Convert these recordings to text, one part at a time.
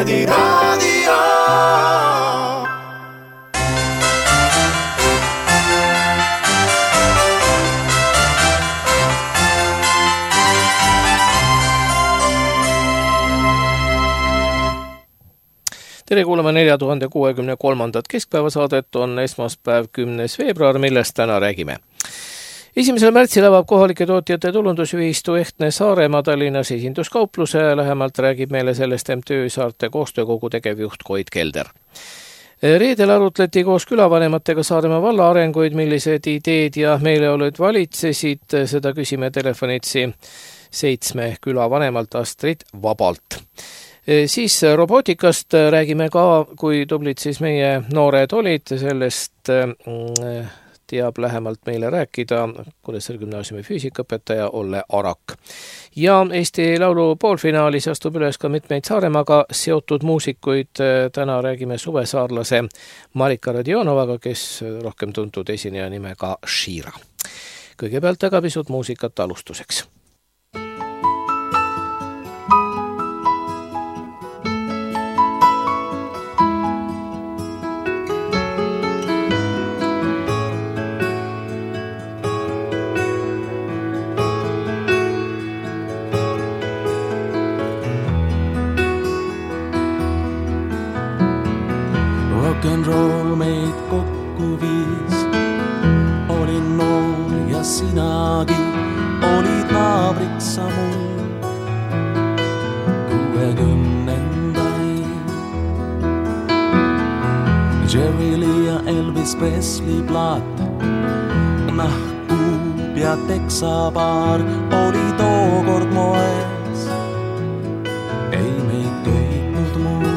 Vikerraadio raadio. Tere kuulama 4063. keskpäevasaadet, on esmaspäev 10. veebruar, millest täna räägime. 1. märtsil avab kohalike tootjate tulundusühistu Ehtne Saaremaa Tallinnas esinduskaupluse. Lähemalt räägib meile sellest MTÜ Saarte Koostöökogu tegevjuht Koit Kelder. Reedel arutleti koos külavanematega Saaremaa valla arenguid, millised ideed ja meeleolud valitsesid. Seda küsime telefonitsi 7 külavanemalt Astrid Vabalt. Siis robootikast räägime ka, kui tublid siis meie noored olid, sellest teab lähemalt meile rääkida Kuressaare gümnaasiumi füüsikaõpetaja Olle Arak. Ja Eesti Laulu poolfinaalis astub üles ka mitmeid Saaremaaga seotud muusikuid. Täna räägime suvesaarlase Marika Radionovaga, kes rohkem tuntud esineja nimega Shira. Kõigepealt aga pisut muusikat alustuseks. Rock'n'roll meid kokku viis, olin noor ja sinagi olid naabriks samu 60-ndail. Jerry Lee ja Elvis Presley plaat, nahkuub ja teksabaar oli tookord moes. Ei meid köitnud muu,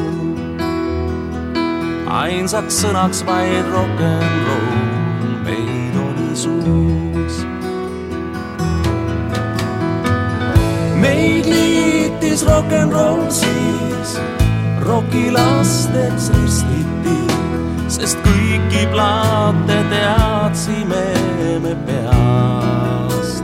ainsaks sõnaks vaid rock'n'roll meid oli suus. Meid liitis rock'n'roll siis, rockilasteks ristiti, sest kõiki plaate teadsime me peast.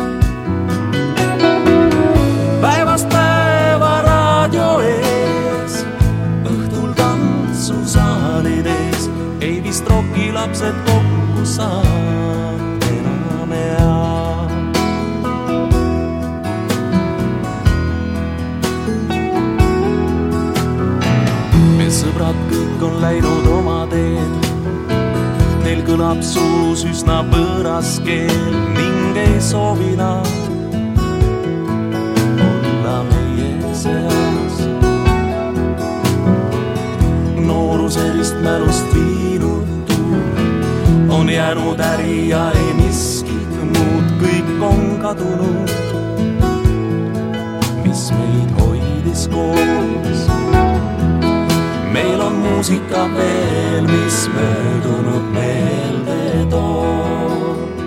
Päevast päeva raadio ees, õhtul tantsusaalides, ei vist rockilapsed kokku saab enam ea. Me sõbrad kõik on läinud oma teed, neil kõlab suus üsna võõras keel ning ei soovi nad olla meie seas. Nooruselist mälust viinud on jäänud äri ja ei miskit muud, kõik on kadunud, mis meid hoidis koos. Meil on muusika veel, mis möödunud meelde toob.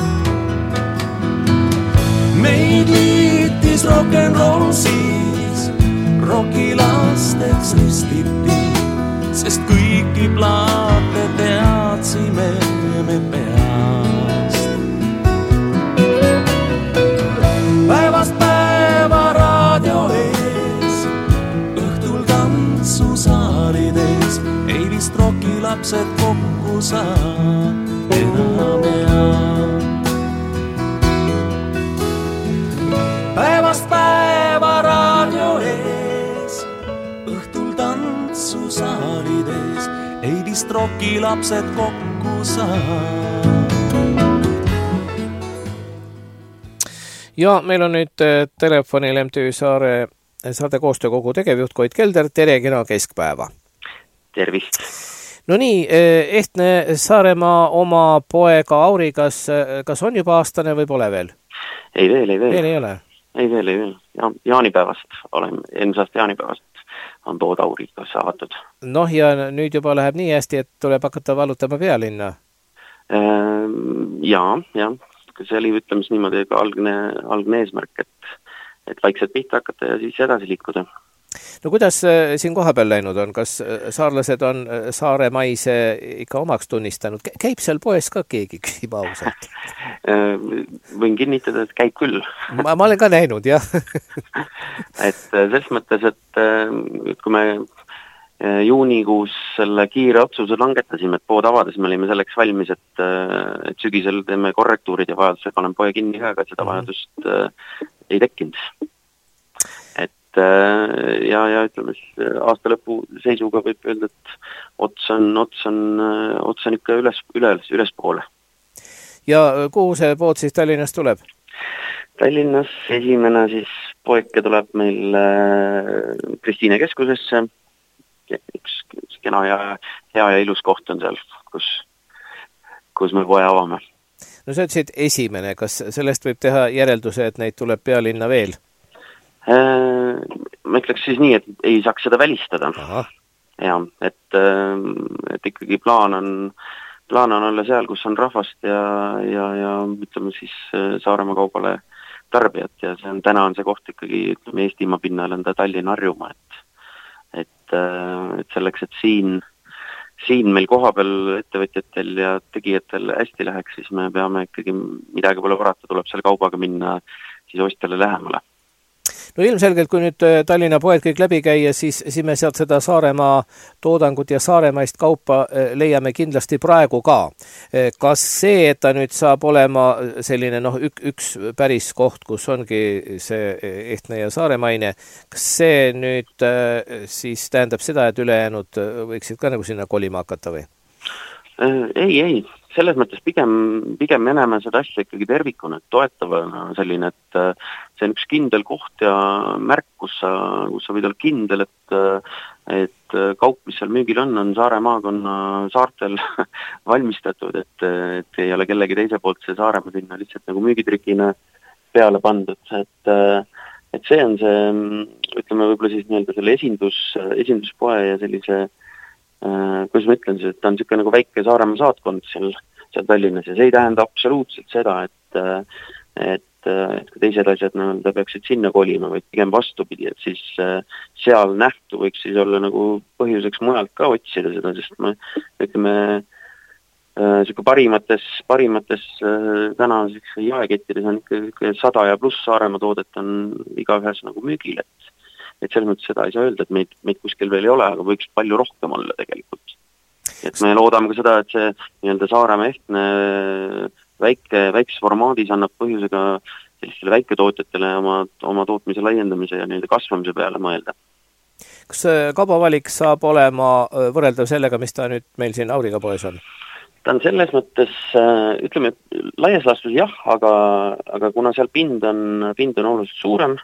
Meid liitis rock'n'roll siis, rockilasteks ristiti, sest kõiki plaate teadsime me peast. Päevast päeva raadio ees, õhtul tantsusaalides, ei vist rockilapsed kokku saa enam ea. Päevast päeva raadio ees, õhtul tantsusaalides, ei vist rockilapsed kokku saa. Ja meil on nüüd telefonil MTÜ Saarte Koostöökogu tegevjuht Koit Kelder. Tere, kena keskpäeva. Tervist. No nii, Ehtne Saaremaa oma poega Auri, kas on juba aastane või pole veel? Ei veel. Veel ei ole? Ei veel. Ja, jaanipäevast olen, eelmisest jaanipäevast on pood Auriga saadud. Noh, ja nüüd juba läheb nii hästi, et tuleb hakata valutama pealinna? Ja. See oli ütlemis niimoodi algne eesmärk, et vaikselt pihta hakata ja siis edasi liikuda. No kuidas siin kohapeal läinud on? Kas saarlased on saaremaise ikka omaks tunnistanud? Käib seal poes ka keegi, küsib ausalt? Võin kinnitada, et käib küll. Ma olen ka näinud, jah. Et selles mõttes, et kui me juunikuus selle kiire otsuse langetasime, et pood avades me olime selleks valmis, et sügisel teeme korrektuurid ja vajadusel panen poe kinni ka, aga seda vajadust ei tekkinud. Ja ütleme, aasta lõpu seisuga võib öelda, et ots on ikka üles poole. Ja kuhu see pood siis Tallinnas tuleb? Tallinnas esimene siis poeke tuleb meil Kristiine keskusesse. Üks kena ja hea ja ilus koht on seal, kus me poe avame. No sa ütlesid esimene, kas sellest võib teha järelduse, et neid tuleb pealinna veel? Ma ütleks siis nii, et ei saaks seda välistada. Ja, et ikkagi plaan on olla seal, kus on rahvast ja ütleme siis Saaremaa kaubale tarbijat ja täna on see koht ikkagi ütleme Eestimaa pinnal on ta Tallinna Harjumaa, et selleks, et siin meil kohapeal ettevõtjatel ja tegijatel hästi läheks, siis me peame ikkagi midagi pole parata, tuleb selle kaubaga minna siis ostjale lähemale. No ilmselgelt, kui nüüd Tallinna poed kõik läbi käia, siis me sealt seda Saaremaa toodangut ja saaremaist kaupa leiame kindlasti praegu ka. Kas see, et ta nüüd saab olema selline üks päris koht, kus ongi see ehtne ja saaremaine, kas see nüüd siis tähendab seda, et ülejäänud võiksid ka nagu sinna kolima hakata või? Ei. Selles mõttes pigem me näeme seda asja ikkagi tervikuna, et toetavana selline, et see on üks kindel koht ja märk, kus sa võid olla kindel, et kaup, mis seal müügil on Saare maakonna saartel valmistatud, et ei ole kellegi teise poolt see Saaremaa sinna lihtsalt nagu müügitrikina peale pandud, et see on see, ütleme võib-olla siis nii-öelda selle esinduspoe ja sellise kuidas ma ütlen, et ta on niisugune nagu väike Saaremaa saatkond seal Tallinnas ja see ei tähenda absoluutselt seda, et kui teised asjad peaksid sinna kolima, vaid pigem vastupidi, et siis seal nähtu võiks siis olla nagu põhjuseks mujalt ka otsida seda, sest me ütleme parimates täna jaekettides on ikka 100 ja pluss Saaremaa toodet on igaühes nagu müügil, et selles mõttes seda ei saa öelda, et meid kuskil veel ei ole, aga võiks palju rohkem olla tegelikult. Et me loodame ka seda, et see nii-öelda Saaremaa ehtne väikses formaadis annab põhjusega sellistele väiketootjatele oma tootmise laiendamise ja nii-öelda kasvamise peale mõelda. Kas kaubavalik saab olema võrreldav sellega, mis ta nüüd meil siin Auriga poes on? Ta on selles mõttes, ütleme, laias laastus jah, aga kuna seal pind on oluliselt suurem,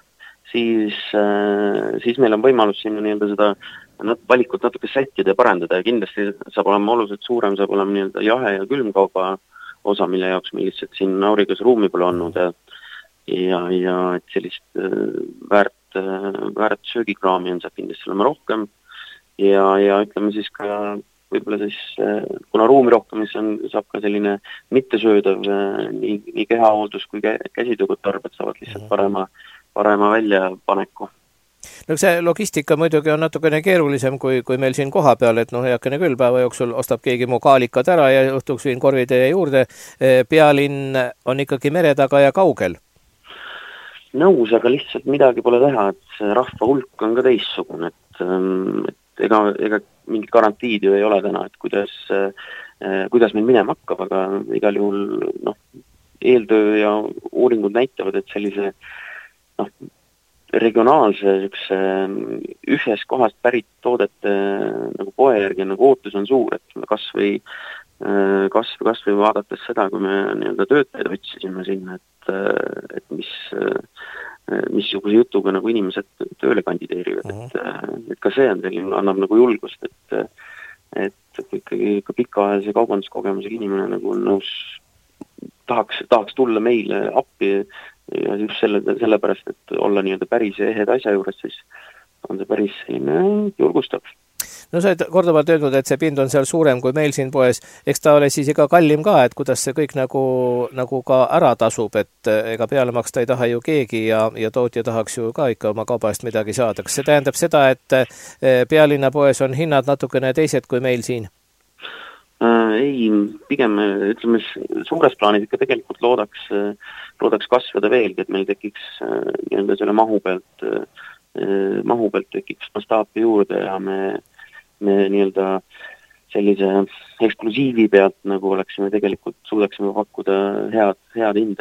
siis meil on võimalus sinna nii-öelda seda valikut natuke sättida ja parandada ja kindlasti saab olema oluliselt suurem, saab olema nii-öelda jahe ja külmkauba osa, mille jaoks meil lihtsalt siin Aurigas ruumi pole olnud ja et sellist väärt söögikraami on saab kindlasti olema rohkem ja ütleme siis ka võib-olla siis, kuna ruumi rohkem, siis saab ka selline mittesöödav nii kehahooldus kui käsitöökut tarbed saavad lihtsalt parema väljapaneku. No see logistika muidugi on natukene keerulisem kui meil siin koha peal, et heakene küll päeva jooksul ostab keegi mu kaalikad ära ja õhtuks viin korvitee juurde. Pealinn on ikkagi mere taga ja kaugel. Nõus, aga lihtsalt midagi pole teha, et see rahva hulk on ka teissugune, et ega mingit garantiid ju ei ole täna, et kuidas meil minema hakkab, aga igal juhul eeltöö ja uuringud näitavad, et sellise regionaalse ühes kohast pärit toodete nagu poe järgi nagu ootus on suur, et kas või vaadates seda, kui me nii-öelda töötajaid otsisime sinna, et missuguse jutuga nagu inimesed tööle kandideerivad, et ka see on selline, annab nagu julgust, et ikkagi ka pikaajalise kaubanduskogemusega inimene nagu nõus tahaks tulla meile appi ja just sellepärast, et olla nii-öelda päris ehed asja juures, siis on see päris julgustav. No sa oled korduvalt öelnud, et see pind on seal suurem kui meil siin poes. Eks ta ole siis iga kallim ka, et kuidas see kõik nagu ka ära tasub, et ega peale maksta ei taha ju keegi ja tootja tahaks ju ka ikka oma kauba eest midagi saada. Kas see tähendab seda, et pealinna poes on hinnad natukene teised kui meil siin? Ei, pigem ütleme suures plaanis ikka tegelikult loodaks kasvada veelgi, et meil tekiks nii-öelda selle mahu pealt tekiks mastaapi juurde ja me nii-öelda sellise eksklusiivi pealt nagu tegelikult suudaksime pakkuda head hind,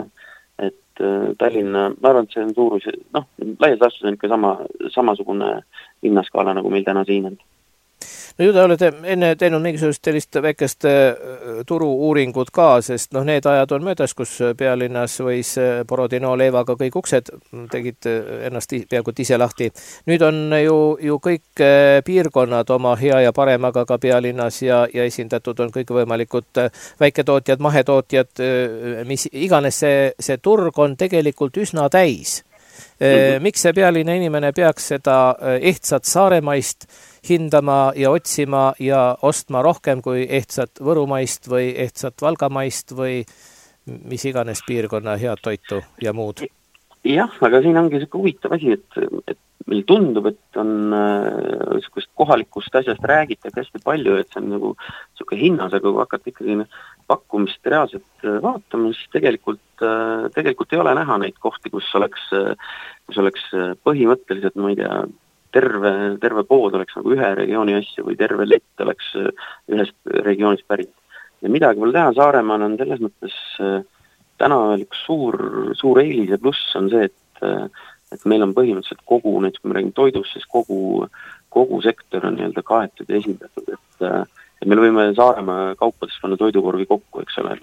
et Tallinna, ma arvan, et see on suurus, laias laastus on ikka samasugune hinnaskaala nagu meil täna siin on. No ju te olete enne teinud mingisugust sellist väikest turu-uuringut ka, sest need ajad on möödas, kus pealinnas võis Borodino leivaga kõik uksed, tegid ennast peaaegu ise lahti. Nüüd on ju kõik piirkonnad oma hea ja paremaga ka pealinnas ja esindatud on kõikvõimalikud väiketootjad, mahetootjad, mis iganes see turg on tegelikult üsna täis. Miks see pealinna inimene peaks seda ehtsat saaremaist hindama ja otsima ja ostma rohkem kui ehtsat võrumaist või ehtsat valgamaist või mis iganes piirkonna head toitu ja muud? Jah, aga siin ongi selline huvitav asi, et meil tundub, et on sellisest kohalikust asjast räägitakse hästi palju, et see on nagu selline hinnas, aga kui hakata ikkagi pakkumist reaalselt vaatama, siis tegelikult ei ole näha neid kohti, kus oleks põhimõtteliselt, ma ei tea, terve pood oleks nagu ühe regiooni asju või terve lett oleks ühest regioonist pärit. Ja midagi veel teha, Saaremaal on selles mõttes täna veel üks suur eelis ja pluss on see, et meil on põhimõtteliselt kogu, näiteks kui me räägime toidust, siis kogu sektor on nii-öelda kaetud ja esindatud, et meil võime Saaremaa kaupadest panna toidukorvi kokku, eks ole,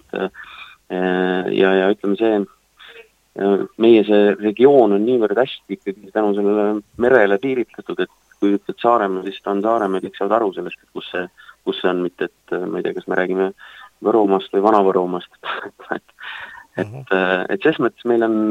ja ütleme see, meie see regioon on niivõrd hästi ikkagi tänu sellele merele piiritletud, et kui ütled Saaremaa, siis ta on Saaremaa, kõik saavad aru sellest, et kus see on, mitte et ma ei tea, kas me räägime Võrumaast või Vana-Võrumaast. et selles mõttes meil on,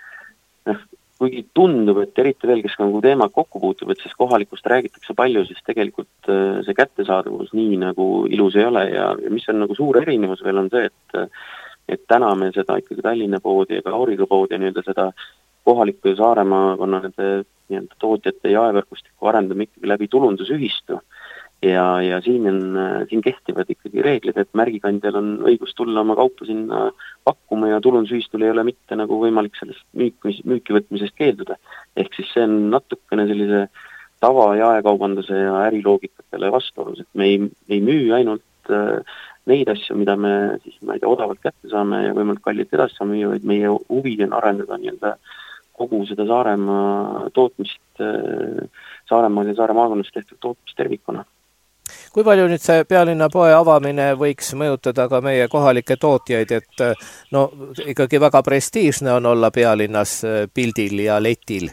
kuigi tundub, et eriti veel, kes nagu teema kokku puutub, et siis kohalikust räägitakse palju, siis tegelikult see kättesaadavus nii nagu ilus ei ole ja mis on nagu suur erinevus veel on see, et täna me seda ikkagi Tallinna poodi ja ka Auriga poodi ja nii-öelda seda kohalikku ja Saaremaakonna nii-öelda tootjate ja jaevõrgustikku arendame ikkagi läbi tulundusühistu ja siin kehtivad ikkagi reeglid, et märgikandjal on õigus tulla oma kaupa sinna pakkuma ja tulundusühistul ei ole mitte nagu võimalik sellest müüki võtmisest keelduda. Ehk siis see on natukene sellise tava jaekaubanduse ja äriloogikatele vastuolus, et me ei müü ainult neid asju, mida me siis, ma ei tea, odavalt kätte saame ja võimalik kallilt edasi saame müüa, vaid meie huvi on arendada nii-öelda kogu seda Saaremaa tootmist, Saaremaal ja Saare maakonnas tehtud tootmist tervikuna. Kui palju nüüd see pealinna poe avamine võiks mõjutada ka meie kohalikke tootjaid, et ikkagi väga prestiižne on olla pealinnas pildil ja letil?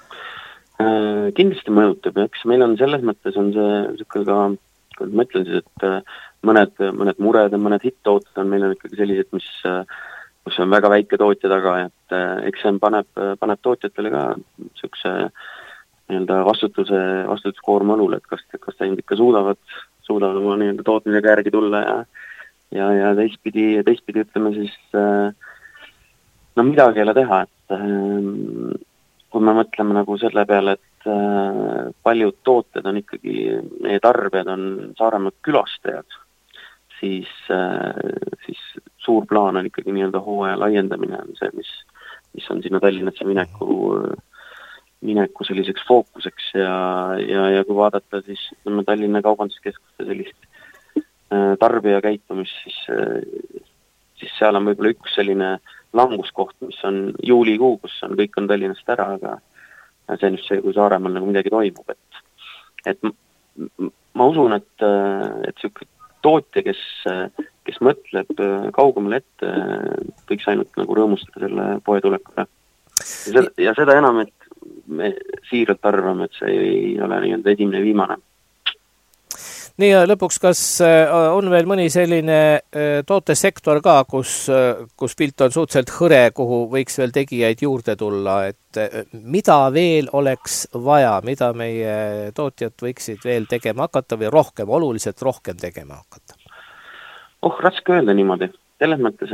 Kindlasti mõjutab, eks meil on selles mõttes on see ka, kui ma ütlen siis, et mõned mured ja mõned hittooted on meil on ikkagi sellised, kus on väga väike tootja taga, et eks see paneb tootjatele ka niisuguse nii-öelda vastutuskoorma õlule, et kas ta ikka suudavad oma nii-öelda tootmisega järgi tulla ja teistpidi ütleme siis midagi ei ole teha, et kui me mõtleme nagu selle peale, et paljud tooted on ikkagi, meie tarbijad on Saaremaa külastajad, siis suur plaan on ikkagi nii-öelda hooaja laiendamine on see, mis on sinna Tallinnasse mineku selliseks fookuseks ja kui vaadata siis ütleme Tallinna kaubanduskeskuste sellist tarbija käitumist, siis seal on võib-olla üks selline languskoht, mis on juulikuu, kus kõik on Tallinnast ära, aga see on just see, kui Saaremaal nagu midagi toimub, et ma usun, et selline tootja, kes mõtleb kaugemale ette, võiks ainult nagu rõõmustada selle poe tulekule. Ja seda enam, et me siiralt arvame, et see ei ole nii-öelda esimene viimane. Nii ja lõpuks, kas on veel mõni selline tootesektor ka, kus pilt on suhteliselt hõre, kuhu võiks veel tegijaid juurde tulla, et mida veel oleks vaja, mida meie tootjad võiksid veel tegema hakata või oluliselt rohkem tegema hakata? Raske öelda niimoodi. Selles mõttes,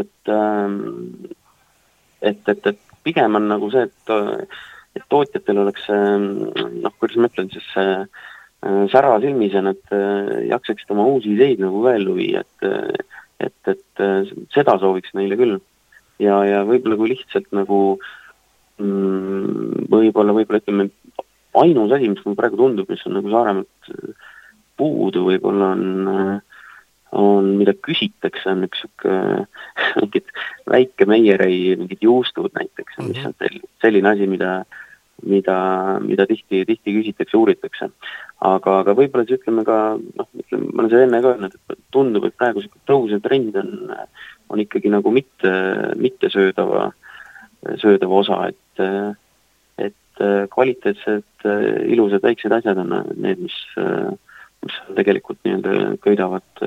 et pigem on nagu see, et tootjatel oleks, kuidas ma ütlen, siis sära silmis ja nad jaksaksid oma uusi ideid nagu veel viia, et seda sooviks neile küll. Ja võib-olla kui lihtsalt nagu võib-olla ütleme ainus asi, mis mul praegu tundub, mis on nagu Saaremaalt puudu, võib-olla on, mida küsitakse, on üks mingid väike meierei, mingid juustud näiteks, mis on selline asi, mida tihti küsitakse, uuritakse. Aga võib-olla siis ütleme ka, ma olen see enne ka öelnud, et tundub, et praegu tõusev trend on ikkagi nagu mitte söödava osa, et kvaliteetsed, ilusad väiksed asjad on need, mis tegelikult köidavad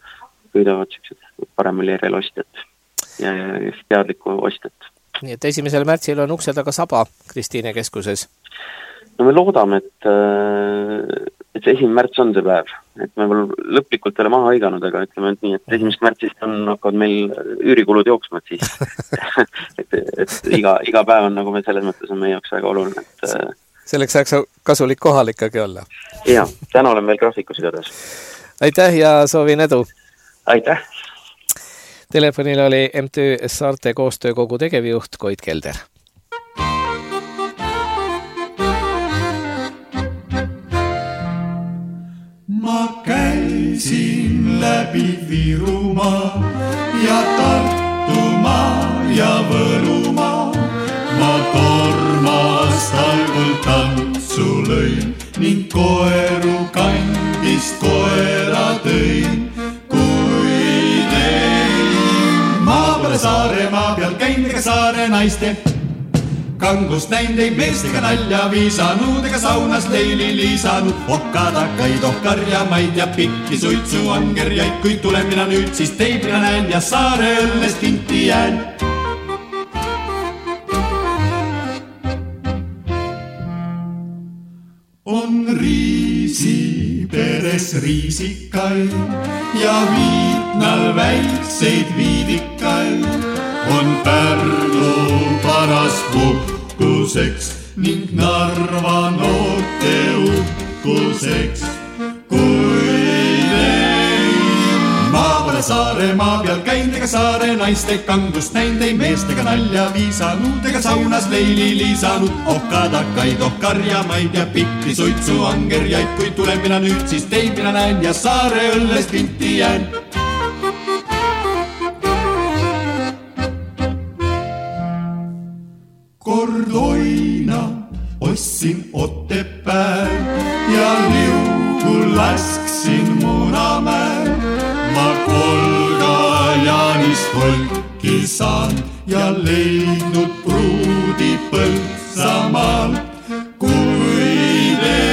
paremal järjel ostjat ja teadlikku ostjat. Nii et 1. märtsil on ukse taga Saba Kristiine keskuses. No me loodame, et see 1. märts on see päev. Et me lõplikult ei ole maha hõiganud, aga ütleme, et nii, et 1. märtsist hakkavad meil üürikulud jooksma, siis et iga päev on nagu me selles mõttes on meie jaoks väga oluline. Selleks saaks kasulik kohal ikkagi olla. Ja, täna olen veel graafikus igatahes. Aitäh ja soovin edu! Aitäh! Telefonil oli MTÜ Saarte koostöökogu tegevjuht Koit Kelder. Ma käisin läbi Virumaa ja Tartumaa ja Võrumaa. Ma tormas talgul tantsu lõin ning koeru kandist koera tõin. Saaremaa peal käin ega saare naiste kangust näind ei meestega nalja viisanud ega saunas leili liisanud. Okadakaid, karjamaid ja pikki suitsu angerjaid, kui tulen mina nüüd, siis teid mina näen ja saare õllest vinti jään. On riisi peres riisikaid ja Viitnal väikseid viidikaid. On Pärnu paras puhkuseks ning Narva noorte uhkuseks. Kui ma pole Saaremaa peal käind ega saare naiste kangust näind ei meestega nalja viisanud ega saunas leili liisanud. Okadakaid, karjamaid ja pikki suitsu angerjaid, kui tulen mina nüüd, siis teid mina näen ja saare õllest vinti jään. Kord oina ostsin Otepääl ja liugu lasksin Munamäel. Ma Kolga Jaanist Volki saan ja leidnud pruudi Põltsamaal. Kui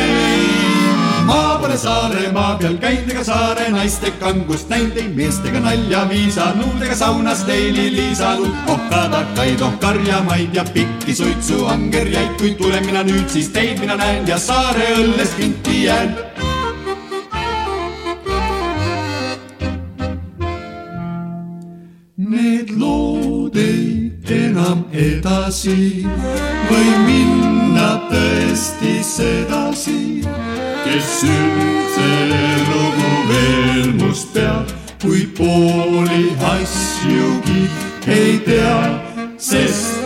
ma pole Saaremaa peal käind ega saare naiste kangust näind ei meestega nalja viisanud ega saunas leili liisanud. Okadakaid, karjamaid ja pikki suitsu angerjaid, kui tulen mina nüüd, siis teid mina näen ja saare õllest vinti jään. Need lood ei enam edasi või minna tõesti sedasi, kes üldse lugu veel must peab, kui pooli asjugi ei tea, sest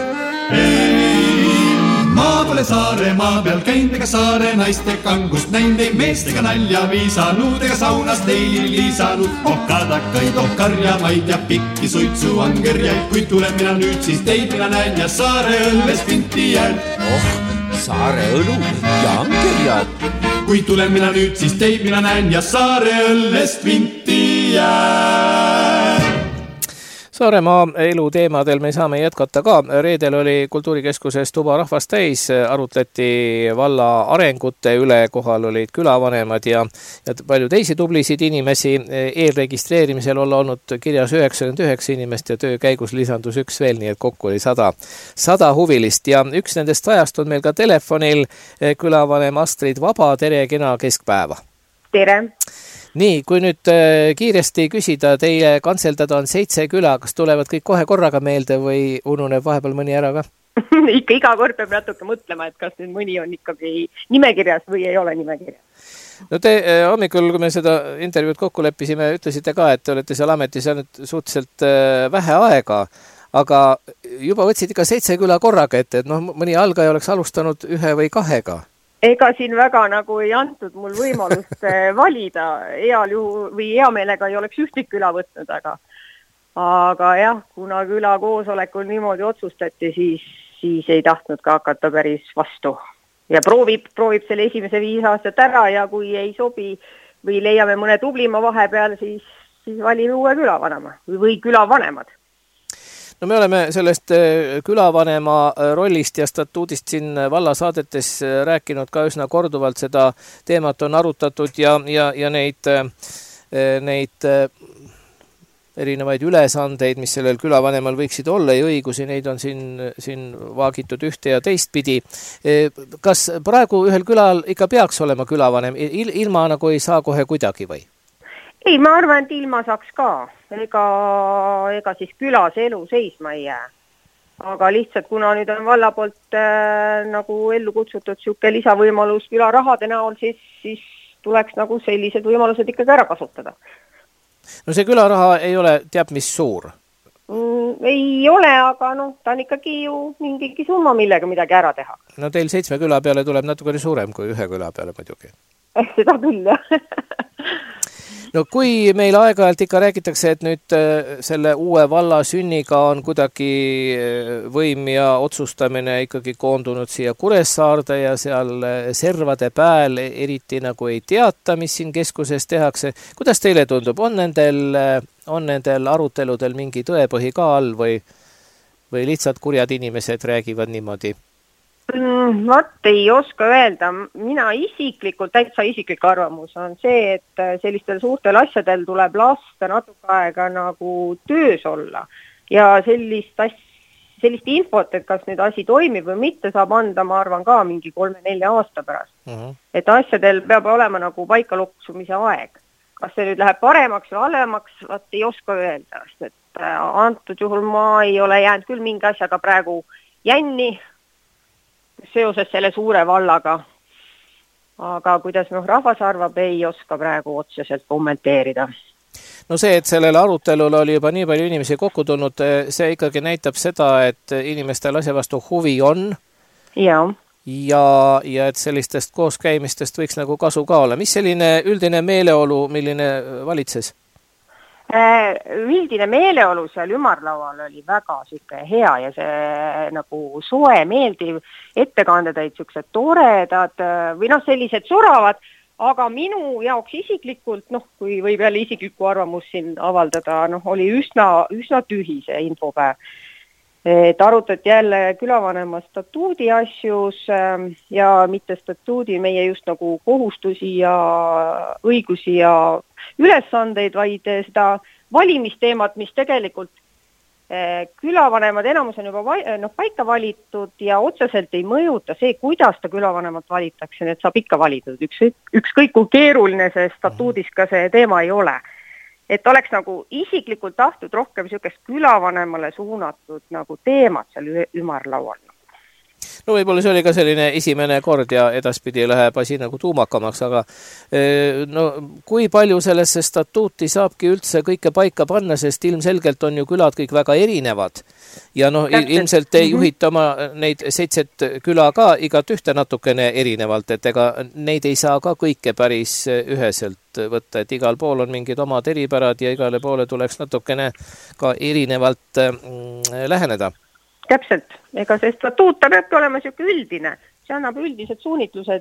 ma pole Saaremaa peal käind ega saare naiste kangust näind ei meestega nalja viisanud ega saunas leili liisanud. Okadakaid, karjamaid ja pikki suitsu angerjaid, kui tulen mina nüüd, siis teid mina näen ja saare õllest vinti jään. Saare õlu ja angerjad. Kui tulen mina nüüd, siis teid mina näen ja saare õllest vinti jään. Saaremaa elu teemadel me saame jätkata ka. Reedel oli Kultuurikeskuses tuba rahvast täis, arutleti valla arengute üle, kohal olid külavanemad ja palju teisi tublisid inimesi. Eelregistreerimisel olla olnud kirjas 99 inimest ja töö käigus lisandus üks veel, nii et kokku oli 100 huvilist. Ja üks nendest ajast on meil ka telefonil külavanem Astrid Vaba, tere, kena keskpäeva! Tere! Nii, kui nüüd kiiresti küsida, teie kantseldada on 7 küla, kas tulevad kõik kohe korraga meelde või ununeb vahepeal mõni ära ka? Ikka iga kord peab natuke mõtlema, et kas nüüd mõni on ikkagi nimekirjas või ei ole nimekirjas. No te hommikul, kui me seda intervjuud kokku leppisime, ütlesite ka, et te olete seal ametis olnud suhteliselt vähe aega, aga juba võtsid ikka 7 küla korraga ette, et mõni algaja oleks alustanud 1 või 2-ga. Ega siin väga nagu ei antud mul võimalust valida, heal juhul või hea meelega ei oleks ühtegi küla võtnud, aga jah, kuna küla koosolekul niimoodi otsustati, siis ei tahtnud ka hakata päris vastu. Ja proovib selle esimese 5 aastat ära ja kui ei sobi või leiame mõne tublima vahepeal, siis valime uue külavanema või külavanemad. No me oleme sellest külavanema rollist ja statuudist siin vallasaadetes rääkinud ka üsna korduvalt, seda teemat on arutatud ja neid erinevaid ülesandeid, mis sellel külavanemal võiksid olla ja õigusi, neid on siin vaagitud ühte ja teistpidi. Kas praegu ühel külal ikka peaks olema külavanem? Ilma nagu ei saa kohe kuidagi või? Ei, ma arvan, et ilma saaks ka. Ega siis külas elu seisma ei jää. Aga lihtsalt, kuna nüüd on valla poolt nagu ellu kutsutud siuke lisavõimalus külarahade näol, siis tuleks nagu sellised võimalused ikkagi ära kasutada. No see külaraha ei ole teab mis suur? Ei ole, aga ta on ikkagi ju mingigi summa, millega midagi ära teha. No teil 7 küla peale tuleb natukene suurem kui 1 küla peale muidugi. Seda küll, jah. No kui meil aeg-ajalt ikka räägitakse, et nüüd selle uue valla sünniga on kuidagi võim ja otsustamine ikkagi koondunud siia Kuressaarde ja seal servade pääl eriti nagu ei teata, mis siin keskuses tehakse. Kuidas teile tundub? On nendel aruteludel mingi tõepõhi ka all või lihtsalt kurjad inimesed räägivad niimoodi? Vat ei oska öelda. Mina täitsa isiklik arvamus on see, et sellistel suurtel asjadel tuleb lasta natuke aega nagu töös olla ja sellist infot, et kas nüüd asi toimib või mitte, saab anda, ma arvan, ka mingi 3-4 aasta pärast. Et asjadel peab olema nagu paika loksumise aeg. Kas see nüüd läheb paremaks või halvemaks, vat ei oska öelda. Et antud juhul ma ei ole jäänud küll mingi asjaga praegu jänni seoses selle suure vallaga. Aga kuidas rahvas arvab, ei oska praegu otseselt kommenteerida. No see, et sellele arutelule oli juba nii palju inimesi kokku tulnud, see ikkagi näitab seda, et inimestel asja vastu huvi on. Ja et sellistest kooskäimistest võiks nagu kasu ka olla. Mis selline üldine meeleolu, milline valitses? Üldine meeleolu seal ümarlaual oli väga hea ja see nagu soe, meeldiv, ettekanded olid siuksed toredad või sellised soravad, aga minu jaoks isiklikult, kui võib jälle isiklikku arvamust siin avaldada, oli üsna tühi see infopäev. Et arutati jälle külavanema statuudi asjus ja mitte statuudi meie just nagu kohustusi ja õigusi ja ülesandeid, vaid seda valimisteemat, mis tegelikult külavanemad enamus on juba paika valitud ja otseselt ei mõjuta see, kuidas ta külavanemat valitakse, need saab ikka valitud. Ükskõik kui keeruline see statuudis ka see teema ei ole. Et oleks nagu isiklikult tahtnud rohkem siukest külavanemale suunatud nagu teemat seal ümarlaual. No võib-olla see oli ka selline esimene kord ja edaspidi läheb asi nagu tuumakamaks, aga kui palju sellesse statuuti saabki üldse kõike paika panna, sest ilmselgelt on ju külad kõik väga erinevad ja ilmselt te juhite oma neid 7 küla ka igat ühte natukene erinevalt, et ega neid ei saa ka kõike päris üheselt võtta, et igal pool on mingid omad eripärad ja igale poole tuleks natukene ka erinevalt läheneda. Täpselt, ega see statuut peabki olema siuke üldine, see annab üldised suunitlused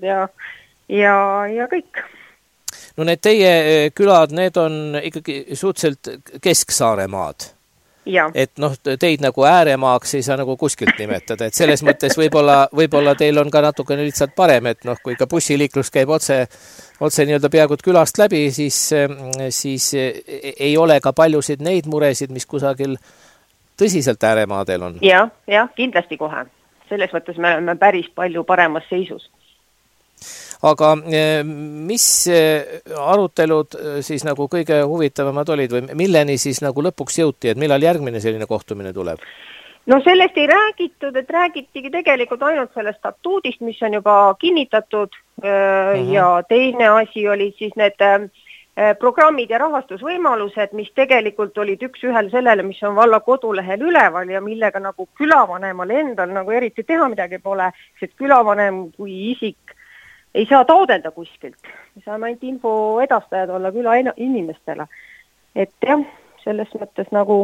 ja kõik. No need teie külad, need on ikkagi suhteliselt Kesk-Saaremaad. et noh, teid nagu ääremaaks ei saa nagu kuskilt nimetada, et selles mõttes võib-olla teil on ka natukene lihtsalt parem, et noh, kui ka bussiliiklus käib otse nii-öelda peaaegu külast läbi, siis ei ole ka paljusid neid muresid, mis kusagil tõsiselt ääremaadel on. Jah, kindlasti kohe. Selles mõttes me oleme päris palju paremas seisus. Aga mis arutelud siis nagu kõige huvitavamad olid või milleni siis nagu lõpuks jõuti, et millal järgmine selline kohtumine tuleb? No sellest ei räägitud, et räägitigi tegelikult ainult sellest statuudist, mis on juba kinnitatud ja teine asi oli siis need programmid ja rahastusvõimalused, mis tegelikult olid üks ühel sellele, mis on valla kodulehel üleval ja millega nagu külavanemal endal nagu eriti teha midagi pole, sest külavanem kui isik ei saa taodelda kuskilt. Me saame ainult info edastajad olla küla inimestele. Et jah, selles mõttes nagu,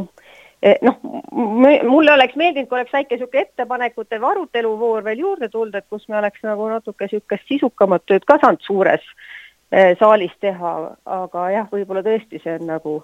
mulle oleks meeldinud, kui oleks väike siuke ettepanekute või aruteluvoor veel juurde tulnud, et kus me oleks nagu natuke siukest sisukamat tööd ka saanud suures saalis teha, aga jah, võib-olla tõesti see on nagu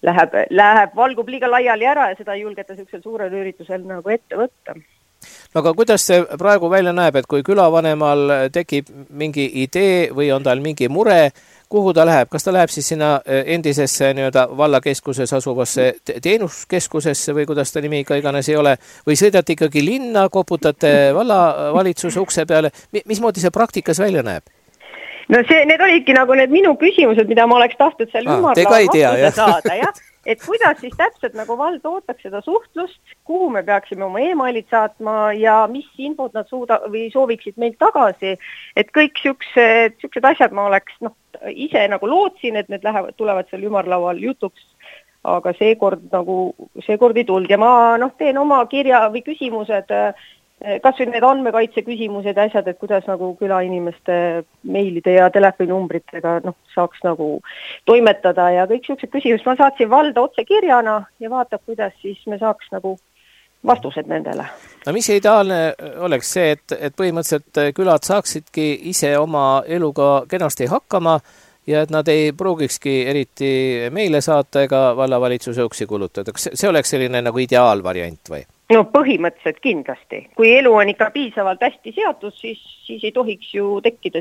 valgub liiga laiali ära ja seda ei julgeta siuksel suurel üritusel nagu ette võtta. No aga kuidas see praegu välja näeb, et kui külavanemal tekib mingi idee või on tal mingi mure, kuhu ta läheb? Kas ta läheb siis sinna endisesse nii-öelda vallakeskuses asuvasse teenuskeskusesse või kuidas ta nimi ka iganes ei ole? Või sõidate ikkagi linna, koputate vallavalitsuse ukse peale? Mismoodi see praktikas välja näeb? No need olidki nagu need minu küsimused, mida ma oleks tahtnud seal ümarlaua saada, jah. Et kuidas siis täpselt nagu vald ootaks seda suhtlust, kuhu me peaksime oma e-mailid saatma ja mis infot nad või sooviksid meilt tagasi, et kõik siuksed asjad ma oleks ise nagu lootsin, et need tulevad seal ümarlaual jutuks, aga seekord ei tulnud ja ma teen oma kirja või küsimused, kas või need andmekaitse küsimused ja asjad, et kuidas nagu külainimeste meilide ja telefoninumbritega saaks nagu toimetada ja kõik siuksed küsimused ma saatsin valda otse kirjana ja vaatab, kuidas siis me saaks nagu vastused nendele. No mis ideaalne oleks see, et põhimõtteliselt külad saaksidki ise oma eluga kenasti hakkama ja et nad ei pruugikski eriti meile saata ega vallavalitsuse uksi kulutada. Kas see oleks selline nagu ideaalvariant või? No põhimõtteliselt kindlasti. Kui elu on ikka piisavalt hästi seatud, siis ei tohiks ju tekkida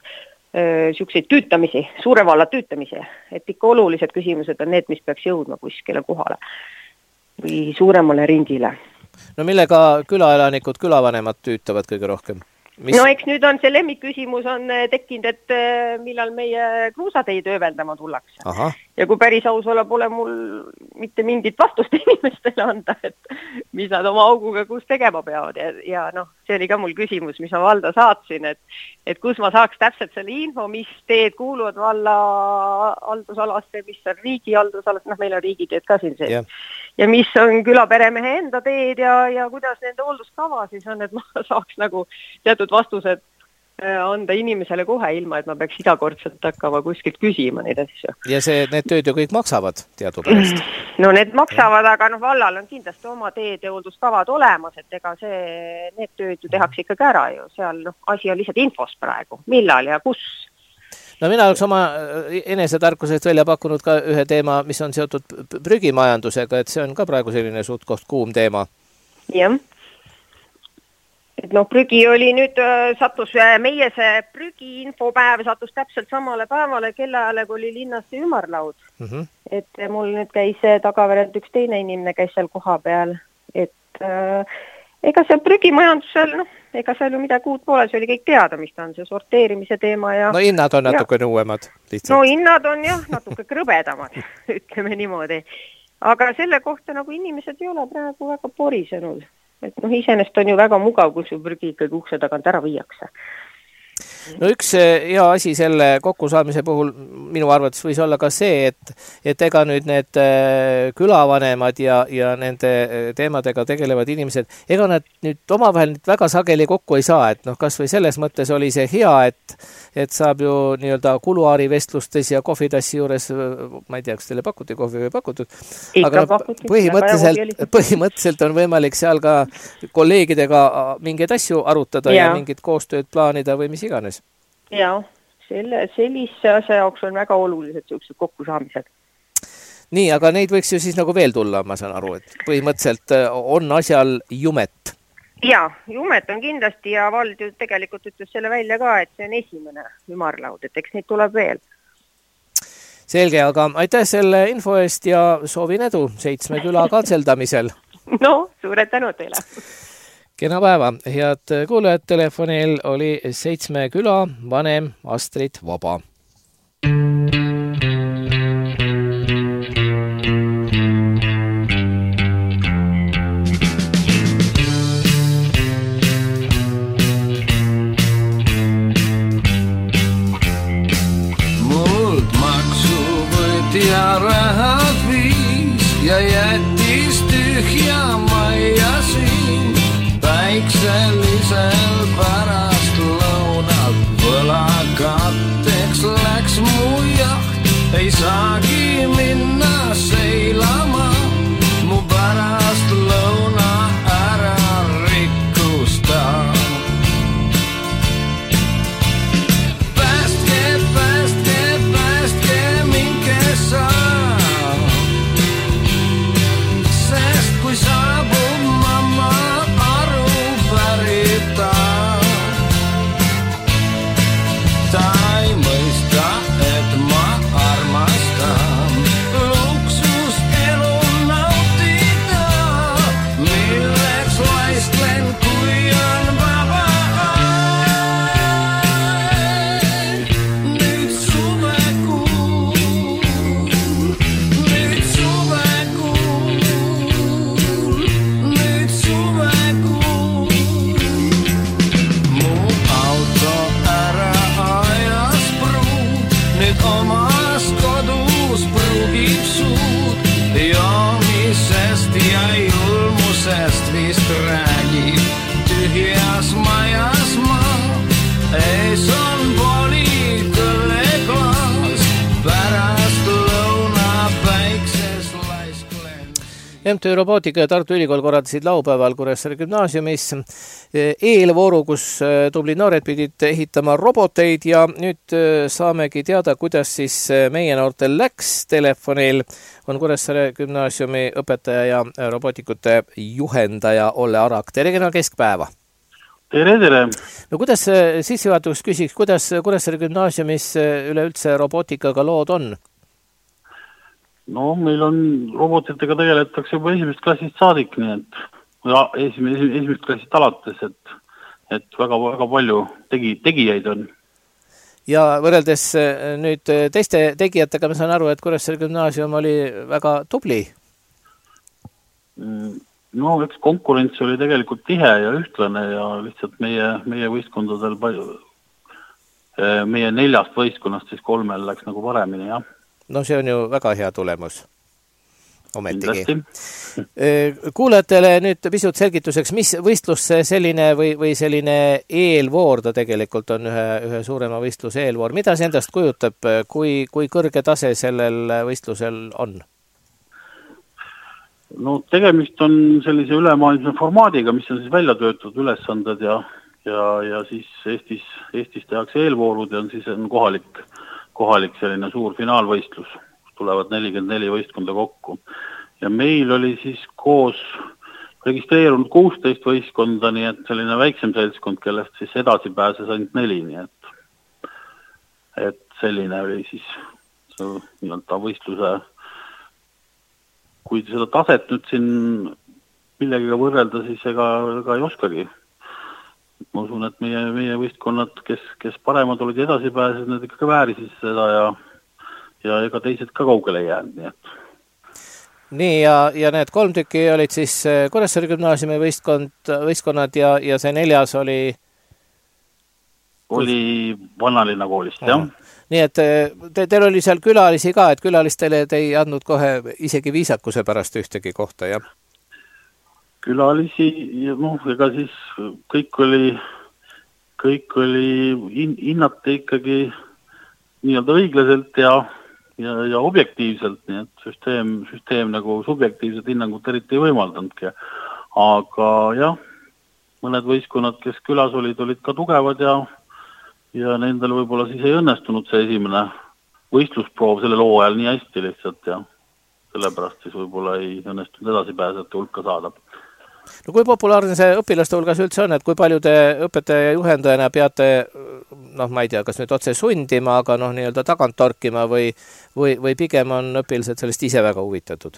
siukseid tüütamisi, suure valla tüütamisi. Et ikka olulised küsimused on need, mis peaks jõudma kuskile kohale või suuremale ringile. No millega külaelanikud, külavanemad tüütavad kõige rohkem? No eks nüüd on see lemmikküsimus on tekkinud, et millal meie kruusateid ööveldama tullakse. Aha. Ja kui päris aus olla, pole mul mitte mingit vastust inimestele anda, et mis nad oma auguga kus tegema peavad. Ja see oli ka mul küsimus, mis ma valda saatsin, et kus ma saaks täpselt selle info, mis teed kuuluvad valla haldusalasse, mis on riigi haldusalasse, meil on riigiteed ka siin sees. Ja mis on külaperemehe enda teed ja kuidas nende hoolduskava siis on, et ma saaks nagu teatud vastused anda inimesele kohe ilma, et ma peaks idakordselt hakkama kuskilt küsima neid asju. Ja need tööd ju kõik maksavad teadupärast? No need maksavad, aga vallal on kindlasti oma teed ja hoolduskavad olemas, et ega need tööd ju tehakse ikkagi ära ju. Seal asi on lihtsalt infos praegu, millal ja kus. No mina oleks oma enesetarkusest välja pakkunud ka ühe teema, mis on seotud prügimajandusega, et see on ka praegu selline suhtkoht kuum teema. Jah. Et prügi oli nüüd, sattus meie see prügiinfopäev sattus täpselt samale päevale kellaajale, kui oli linnas see ümarlaud. Et mul nüüd käis tagaverelt üks teine inimene käis seal koha peal, et ega see prügimajandusel, ega seal ju midagi uut pole, see oli kõik teada, mis ta on see sorteerimise teema ja... No hinnad on natuke uuemad lihtsalt. No hinnad on jah, natuke krõbedamad, ütleme niimoodi. Aga selle kohta inimesed ei ole praegu väga porisenud. Et iseenesest on ju väga mugav, kui su prügi ikkagi ukse tagant ära viiakse. No üks hea asi selle kokkusaamise puhul minu arvates võis olla ka see, et ega nüüd need külavanemad ja nende teemadega tegelevad inimesed, ega nad nüüd omavahel väga sageli kokku ei saa, et kas või selles mõttes oli see hea, et saab ju nii-öelda kuluaari vestlustes ja kohvitassi juures, ma ei tea, kas teile pakuti kohvi või pakutud, aga põhimõtteliselt on võimalik seal ka kolleegidega mingeid asju arutada ja mingit koostööd plaanida või mis iganes. Jaa, sellise asja jaoks on väga olulised siuksed kokkusaamised. Nii, aga neid võiks ju siis nagu veel tulla, ma saan aru, et põhimõtteliselt on asjal jumet. Jaa, jumet on kindlasti ja vald ju tegelikult ütles selle välja ka, et see on esimene ümarlaud, et eks neid tuleb veel. Selge, aga aitäh selle info eest ja soovin edu 7 küla katseldamisel. No, suure tänu teile. Kena päeva, head kuulajad, telefonil oli 7 küla vanem Astrid Vaba. Ja rahad viis ja jättis tühja majja siin. Päikselisel pärast lõunal võlakatteks läks mu jaht. Ei saagi minna seilama, mu pärast lõuna ära rikkusta. Sest kui saabub mamma aru pärita, ta ei mõista, et ma armastan luksus elu nautida, milleks laistlen, kui on vaba aeg. Nüüd suvekuul, mu auto ära ajas pruud, nüüd omas kodus pruugib suud, joomisest ja julmusest vist räägib tühjas majas ma, ees on polikõleklaas, pärast lõuna päikses laisklen. MTÜ Robootika ja Tartu Ülikool korraldasid laupäeval Kuressaare gümnaasiumis eelvooru, kus tublid noored pidid ehitama roboteid ja nüüd saamegi teada, kuidas siis meie noortel läks. Telefonil on Kuressaare gümnaasiumi õpetaja ja robootikute juhendaja Olle Arak. Tere kena keskpäeva! Tere! No kuidas sissejuhatuseks küsiks, kuidas Kuressaare gümnaasiumis üleüldse robootikaga lood on? No meil on robotitega tegeletakse juba esimest klassist saadik, nii et ja esimest klassist alates, et väga palju tegijaid on. Ja võrreldes nüüd teiste tegijatega ma saan aru, et Kuressaare gümnaasium oli väga tubli. No eks konkurents oli tegelikult tihe ja ühtlane ja lihtsalt meie võistkondadel meie 4 võistkonnast siis 3 läks nagu paremini, jah. No see on ju väga hea tulemus. Ometigi. Kuulajatele nüüd pisut selgituseks, mis võistlus selline või selline eelvoor, ta tegelikult on ühe suurema võistluse eelvoor. Mida see endast kujutab, kui kõrge tase sellel võistlusel on? No tegemist on sellise ülemaailmse formaadiga, mis on siis välja töötud ülesanded ja siis Eestis tehakse eelvoorud ja on siis kohalik selline suur finaalvõistlus, tulevad 44 võistkonda kokku. Ja meil oli siis koos registreerunud 16 võistkonda, nii et selline väiksem seltskond, kellest siis edasi pääses ainult 4, nii et selline oli siis nii-öelda võistluse. Kui seda taset nüüd siin millegiga võrrelda, siis ega ei oskagi. Ma usun, et meie võistkonnad, kes paremad olid edasi pääses, need ikka väärisid seda ja ega teised ka kaugele jäänud. Nii, nii ja need 3 tükki olid siis Kuressaare gümnaasiumi võistkonnad ja see 4. oli Vannalinna koolist, jah. Nii et teil oli seal külalisi ka, et külalistele te ei andnud kohe isegi viisakuse pärast ühtegi kohta, jah? Külalisi, ega siis kõik oli hinnati ikkagi nii-öelda õiglaselt ja objektiivselt, nii et süsteem nagu subjektiivset hinnangut eriti ei võimaldanudki. Aga jah, mõned võistkonnad, kes külas olid ka tugevad ja nendel võib-olla siis ei õnnestunud see esimene võistlusproov selle loo ajal nii hästi lihtsalt ja sellepärast siis võib-olla ei õnnestunud edasi pääsete hulka saada. No kui populaarne see õpilaste hulgas üldse on, et kui palju te õpetaja ja juhendajana peate, ma ei tea, kas nüüd otse sundima, aga nii-öelda tagant torkima või pigem on õpilased sellest ise väga huvitatud?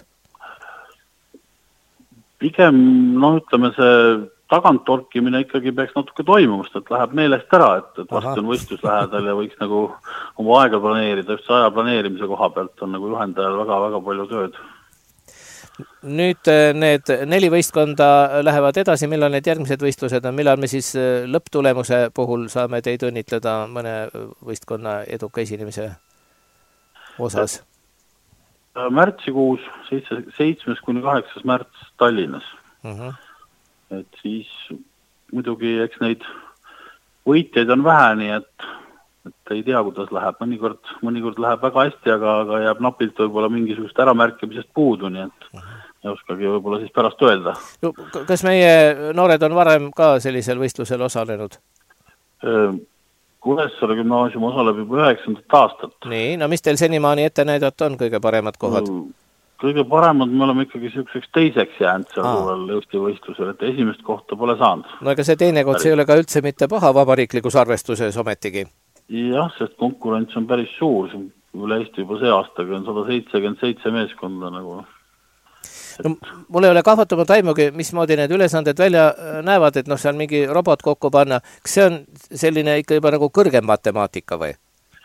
Pigem, ütleme see tagant torkimine ikkagi peaks natuke toimumast, et läheb meelest ära, et varsti on võistlus lähedal ja võiks nagu oma aega planeerida, just aja planeerimise koha pealt on nagu juhendajal väga-väga palju tööd. Nüüd need 4 võistkonda lähevad edasi, millal need järgmised võistlused on, millal me siis lõpptulemuse puhul saame teid õnnitleda mõne võistkonna eduka esinemise osas? Märtsikuus, 7.–8. märts Tallinnas. Et siis muidugi eks neid võitjaid on vähe, nii et ei tea, kuidas läheb. Mõnikord läheb väga hästi, aga jääb napilt võib-olla mingisugust äramärkimisest puudu, nii et ei oskagi võib-olla siis pärast öelda. No, kas meie noored on varem ka sellisel võistlusel osalenud? Kuressaare gümnaasium osaleb juba 9. aastat. Nii, mis teil senimaani ette näidata on kõige paremad kohad? Kõige paremad me oleme ikkagi selliseks teiseks jäänud seal suurel Eesti võistlusel, et esimest kohta pole saanud. No ega see teine koht, see ei ole ka üldse mitte paha vabariiklikus arvestuses ometigi? Jah, sest konkurents on päris suur, üle Eesti juba see aastaga on 177 meeskonda nagu. No, mul ei ole kahvatumat aimugi, mismoodi need ülesanded välja näevad, et seal mingi robot kokku panna. Kas see on selline ikka juba nagu kõrgem matemaatika või?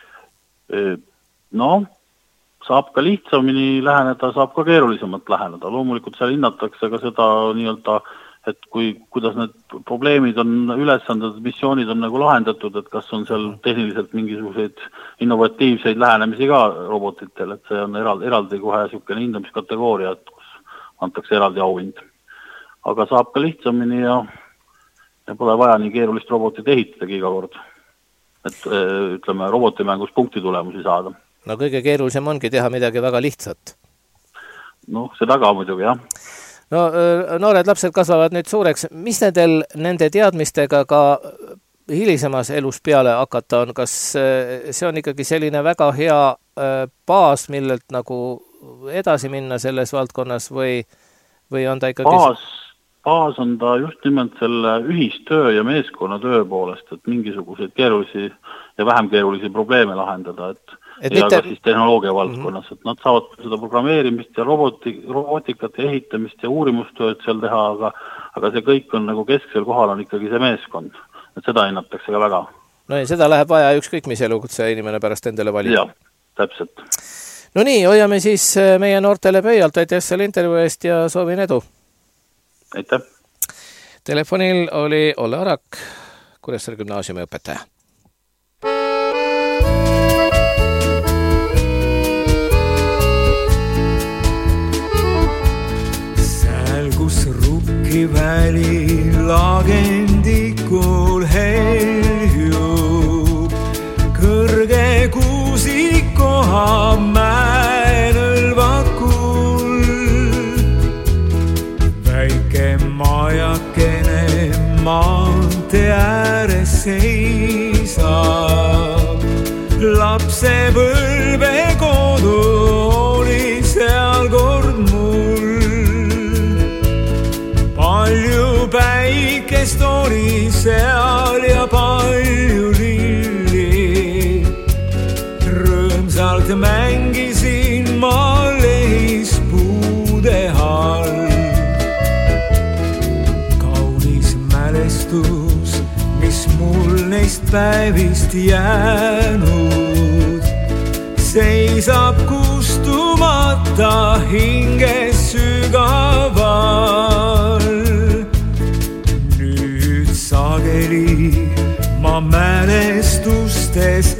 Saab ka lihtsamini läheneda, saab ka keerulisemalt läheneda. Loomulikult seal hinnatakse ka seda nii-öelda, et kuidas need probleemid on ülesanded, missioonid on nagu lahendatud, et kas on seal tehniliselt mingisuguseid innovatiivseid lähenemisi ka robotitel, et see on eraldi kohe niisugune hindamiskategooria, et kus antakse eraldi auhind. Aga saab ka lihtsamini ja pole vaja nii keerulist robotit ehitadagi iga kord. Et ütleme, robotimängus punkti tulemusi saada. No kõige keerulisem ongi teha midagi väga lihtsat. Seda ka muidugi, jah. No noored lapsed kasvavad nüüd suureks. Mis nende teadmistega ka hilisemas elus peale hakata on? Kas see on ikkagi selline väga hea baas, millelt nagu edasi minna selles valdkonnas või on ta ikkagi... Baas on ta just nimelt selle ühistöö ja meeskonnatöö poolest, et mingisuguseid keerulisi ja vähem keerulisi probleeme lahendada, ja ka siis tehnoloogia valdkonnas, et nad saavad seda programmeerimist ja robotikat ja ehitamist ja uurimustööd seal teha, aga see kõik on nagu kesksel kohal on ikkagi see meeskond, et seda hinnatakse ka väga. No ja seda läheb vaja ükskõik mis elukutse inimene pärast endale valida. Jah, täpselt. No nii, hoiame siis meie noortele pöialt, aitäh selle intervjuu eest ja soovin edu. Aitäh. Telefonil oli Olle Arak, Kuressaare gümnaasiumi õpetaja. Sääl, kus rukkiväli lagendikul heljub, kõrge kuusikoha mäenõlvakul, väike majakene maantee ääres seisab. Lapse põlve kodu oli seal kord mul. Palju päikest oli seal ja palju lilli. Rõõmsalt mängisin ma lehispuude all. Mis mul neist päevist jäänud, seisab kustumata hinges sügaval. Nüüd sageli ma mälestustes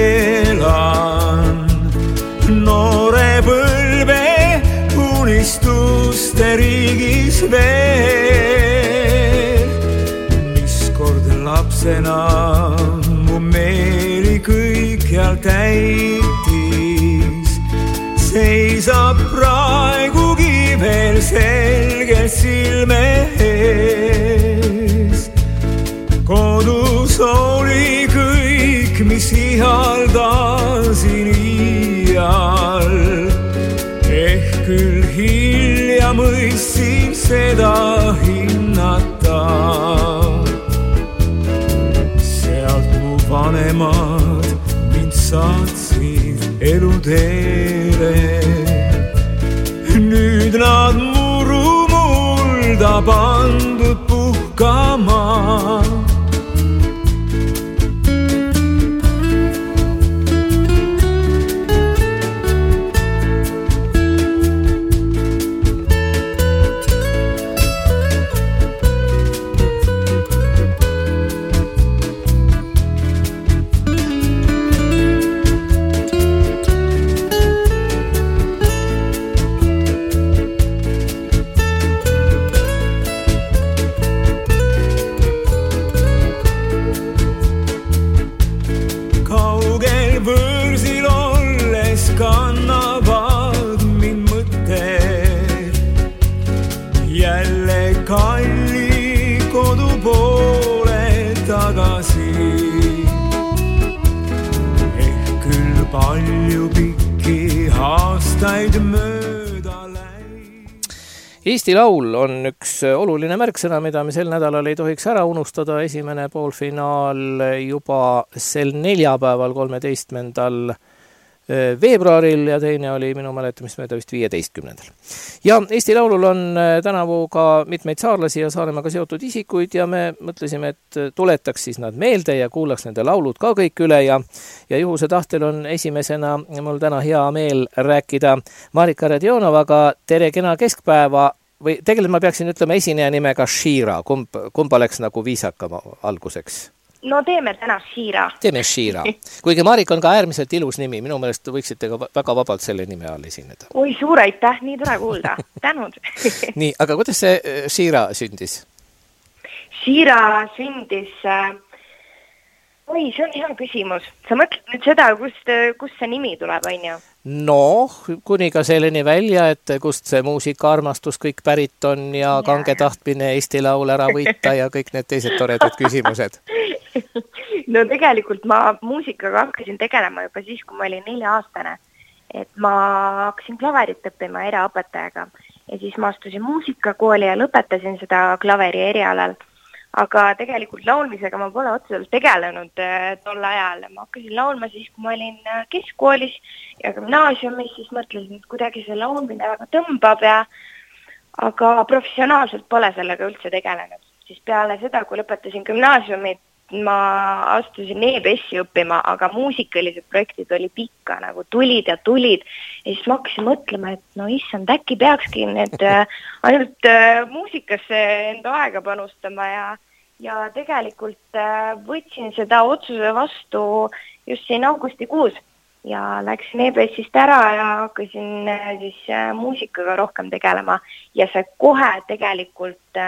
elan, noore põlve unistuste riigis veel. Lapsena mu meeli kõikjal täitis, seisab praegugi veel selgelt silme ees. Kodus oli kõik, mis ihaldasin iial, ehk küll hilja mõistsin seda hinnata. Sealt mu vanemad mind saatsid eluteele. Nüüd nad muru mulda pandud puhkama. Kalli kodu poole tagasi. Ehk küll palju pikki aastaid mööda läinud. Eesti Laul on üks oluline märksõna, mida me sel nädalal ei tohiks ära unustada. Esimene poolfinaal juba sel neljapäeval 13. veebruaril ja teine oli minu mäletamist mööda vist 15. Ja Eesti Laulul on tänavu ka mitmeid saarlasi ja Saaremaaga seotud isikuid ja me mõtlesime, et tuletaks siis nad meelde ja kuulaks nende laulud ka kõik üle ja juhuse tahtel on esimesena mul täna hea meel rääkida Marika Radionovaga. Tere kena keskpäeva või tegelikult ma peaksin ütlema esineja nimega Shira. Kumb oleks nagu viisakam alguseks? No teeme täna Shira. Teeme Shira. Kuigi Marika on ka äärmiselt ilus nimi, minu meelest võiksite ka väga vabalt selle nime all esineda. Oi, suur aitäh, nii tore kuulda. Tänud. Nii, aga kuidas see Shira sündis? Shira sündis... Oi, see on hea küsimus. Sa mõtled nüüd seda, kust see nimi tuleb, on ju? No, kuni ka selleni välja, et kust see muusikaarmastus kõik pärit on ja kange tahtmine Eesti Laul ära võita ja kõik need teised toredad küsimused. No tegelikult ma muusikaga hakkasin tegelema juba siis, kui ma olin 4-aastane. Et ma hakkasin klaverit õppima eraõpetajaga ja siis ma astusin muusikakooli ja lõpetasin seda klaveri erialal. Aga tegelikult laulmisega ma pole otseselt tegelenud tol ajal. Ma hakkasin laulma siis, kui ma olin keskkoolis ja gümnaasiumis, siis mõtlesin, et kuidagi see laulmine väga tõmbab ja aga professionaalselt pole sellega üldse tegelenud. Siis peale seda, kui lõpetasin gümnaasiumit, ma astusin EBS-i õppima, aga muusikalised projektid oli pikka, nagu tulid ja siis ma hakkasin mõtlema, et no issand, äkki peakski need ainult muusikasse enda aega panustama ja tegelikult võtsin seda otsuse vastu just siin augustikuus ja läksin EBS-ist ära ja hakkasin siis muusikaga rohkem tegelema ja see kohe tegelikult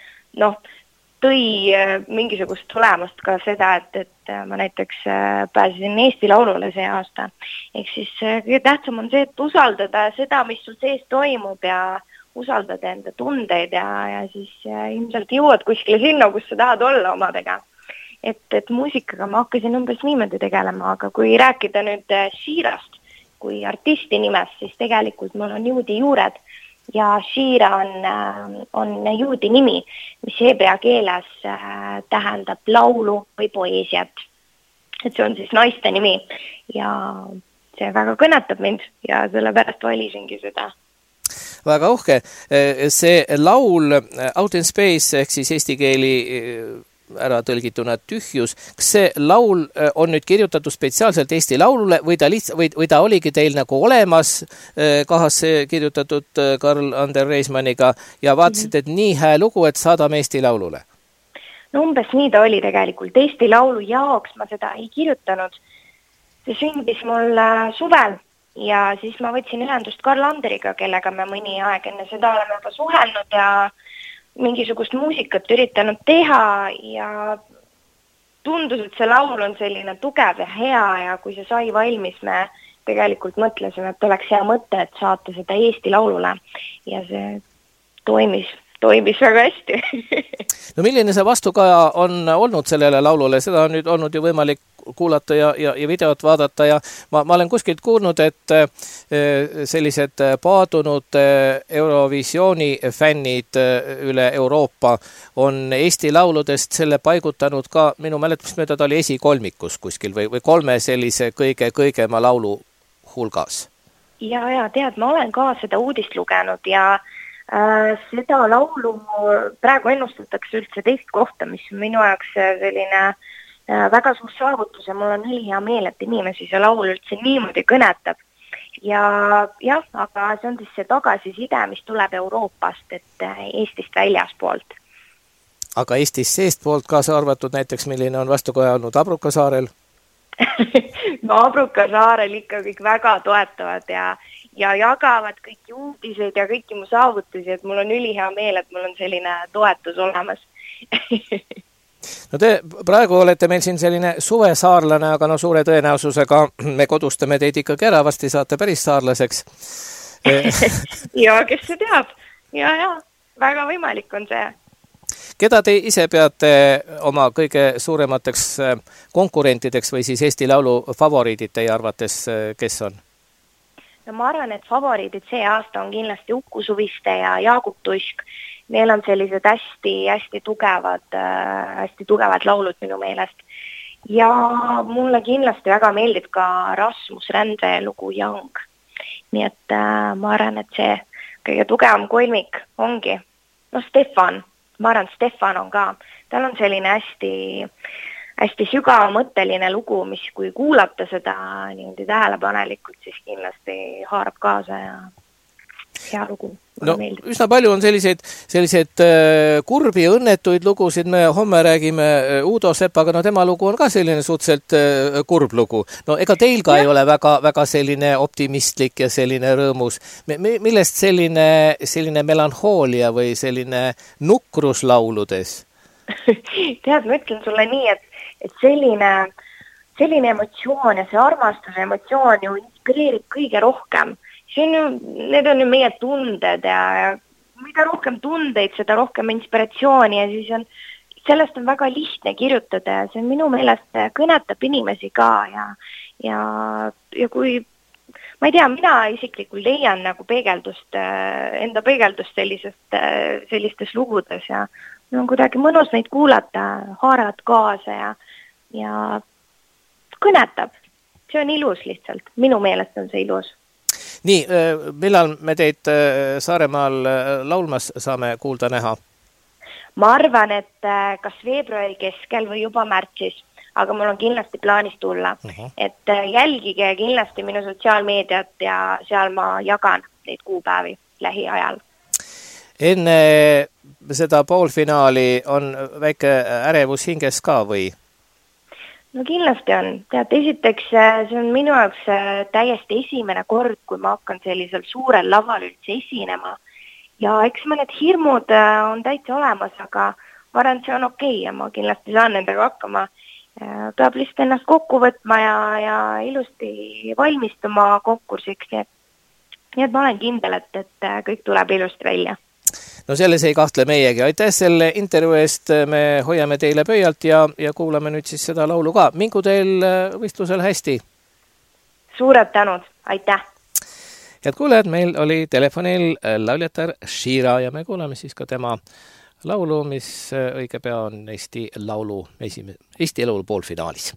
tõi mingisugust tulemust ka seda, et ma näiteks pääsesin Eesti Laulule see aasta. Ehk siis kõige tähtsam on see, et usaldada seda, mis sul sees toimub ja usaldada enda tundeid ja siis ilmselt jõuad kuskile sinna, kus sa tahad olla omadega. Et muusikaga ma hakkasin umbes niimoodi tegelema, aga kui rääkida nüüd Shirast kui artisti nimest, siis tegelikult mul on juudi juured. Ja Shira on juudi nimi, mis hebrea keeles tähendab laulu või poeesiat. Et see on siis naiste nimi ja see väga kõnetab mind ja sellepärast valisingi seda. Väga uhke. See laul Out in Space ehk siis eesti keeli ära tõlgituna tühjus. Kas see laul on nüüd kirjutatud spetsiaalselt Eesti Laulule või ta oligi teil nagu olemas kahasse kirjutatud Karl-Ander Reismanniga ja vaatasid, et nii hää lugu, et saadame Eesti Laulule? No umbes nii ta oli tegelikult. Eesti Laulu jaoks ma seda ei kirjutanud. See sündis mul suvel ja siis ma võtsin ühendust Karl-Anderiga, kellega me mõni aeg enne seda oleme juba suhelnud ja mingisugust muusikat üritanud teha ja tundus, et see laul on selline tugev ja hea ja kui see sai valmis, me tegelikult mõtlesime, et oleks hea mõte, et saata seda Eesti Laulule ja see toimis väga hästi. No milline see vastukaja on olnud sellele laulule? Seda on nüüd olnud ju võimalik kuulata ja videot vaadata ja ma olen kuskilt kuulnud, et sellised paadunud Eurovisiooni fännid üle Euroopa on Eesti lauludest selle paigutanud ka, minu mäletamist mööda ta oli esikolmikus kuskil või 3 sellise kõigema laulu hulgas. Ja tead, ma olen ka seda uudist lugenud ja seda laulu praegu ennustatakse üldse 2. kohta, mis minu jaoks selline väga suur saavutus ja mul on hea meel, et inimesi see laul üldse niimoodi kõnetab. Ja jah, aga see on siis see tagasiside, mis tuleb Euroopast, et Eestist väljaspoolt. Aga Eestist seestpoolt kaasa arvatud näiteks, milline on vastukoja olnud Abruka saarel? No Abruka saarel ikka kõik väga toetavad ja jagavad kõiki uudiseid ja kõiki mu saavutusi, et mul on ülihea meel, et mul on selline toetus olemas. No te praegu olete meil siin selline suvesaarlane, aga suure tõenäosusega me kodustame teid ikkagi ära, vasti saate päris saarlaseks. Ja kes see teab? Ja, väga võimalik on see. Keda te ise peate oma kõige suuremateks konkurentideks või siis Eesti Laulu favoriidid teie arvates, kes on? No ma arvan, et favoriidid see aasta on kindlasti Uku Suviste ja Jaagup Tusk. Neil on sellised hästi tugevad laulud minu meelest. Ja mulle kindlasti väga meeldib ka Rasmus Rändvee lugu Young. Nii et ma arvan, et see kõige tugevam kolmik ongi. No Stefan. Ma arvan, Stefan on ka. Tal on selline hästi sügavamõtteline lugu, mis kui kuulata seda niimoodi tähelepanelikult, siis kindlasti haarab kaasa ja hea lugu. No, üsna palju on selliseid kurbi ja õnnetuid lugusid. Me homme räägime Uudo Sepaga, no tema lugu on ka selline suhteliselt kurb lugu. No ega teil ka ei ole väga selline optimistlik ja selline rõõmus. Millest selline melanhoolia või selline nukrus lauludes? Tead, ma ütlen sulle nii, et selline emotsioon ja see armastuse emotsioon ju inspireerib kõige rohkem. Need on ju meie tunded ja mida rohkem tundeid, seda rohkem inspiratsiooni ja siis sellest on väga lihtne kirjutada ja see minu meelest kõnetab inimesi ka ja kui, ma ei tea, mina isiklikult leian nagu enda peegeldust sellistes lugudes ja on kuidagi mõnus neid kuulata, haaravad kaasa ja kõnetab. See on ilus lihtsalt, minu meelest on see ilus. Nii, millal me teid Saaremaal laulmas saame kuulda näha? Ma arvan, et kas veebruari keskel või juba märtsis, aga mul on kindlasti plaanis tulla. Et jälgige kindlasti minu sotsiaalmeediat ja seal ma jagan neid kuupäevi lähiajal. Enne seda poolfinaali on väike ärevus hinges ka või? No kindlasti on. Tead, esiteks see on minu jaoks täiesti esimene kord, kui ma hakkan sellisel suurel laval üldse esinema. Ja eks mõned hirmud on täitsa olemas, aga ma arvan, et see on okei ja ma kindlasti saan nendega hakkama. Peab lihtsalt ennast kokku võtma ja ilusti valmistuma konkursiks. Nii et ma olen kindel, et kõik tuleb ilusti välja. No selles ei kahtle meiegi. Aitäh selle intervjuu eest, me hoiame teile pöialt ja kuulame nüüd siis seda laulu ka. Mingu teil võistlusel hästi? Suured tänud, aitäh! Head kuulajad, meil oli telefonil lauljatar Shira ja me kuulame siis ka tema laulu, mis õige pea on Eesti Laulu poolfinaalis.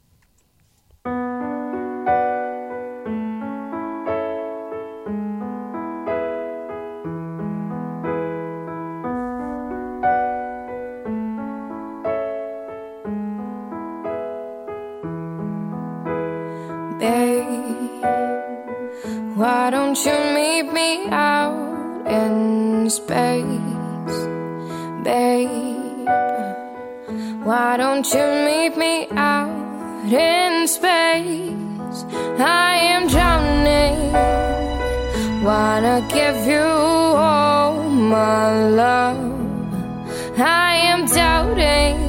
Why don't you meet me out in space, babe? Why don't you meet me out in space? I am drowning, wanna give you all my love. I am doubting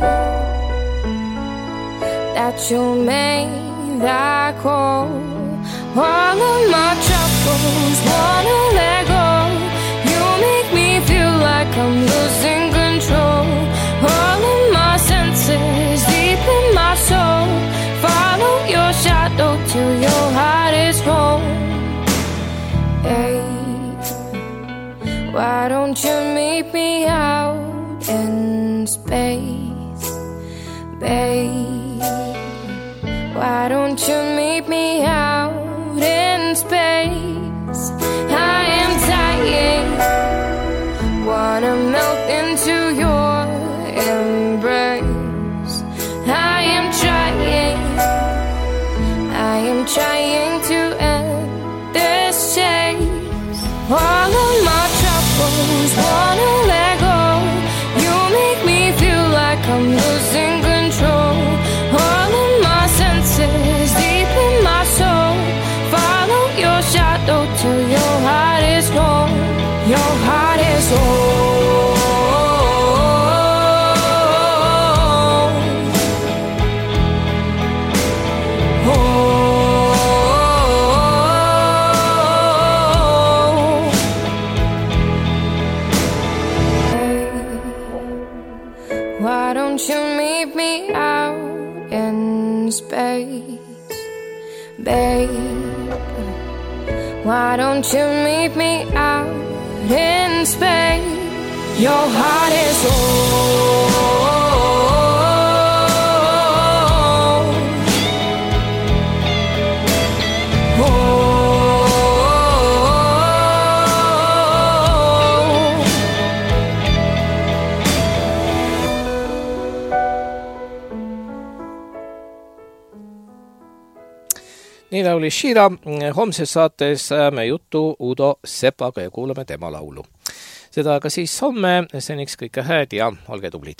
that you'll make that call. All of my troubles wanna let go. You make me feel like I'm losing control. All of my senses deep in my soul follow don't you meet me out in space, babe? Why don't you meet me out in space? I am dying, wanna melt into your embrace. I am trying to end this chase. All of my troubles wanna let go. You make me feel like I'm losing control. All of my senses deep in my soul. Follow your shadow till your heart is gone. Your heart is whole. Why don't you meet me out in space, babe? Why don't you meet me out in space? Your heart is whole. Nii laulis Shira. Homses saates me juttu Udo Sepaga ja kuulame tema laulu. Seda aga siis homme, seniks kõike hääd ja olge tublid.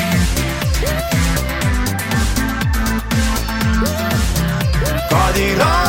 Kadira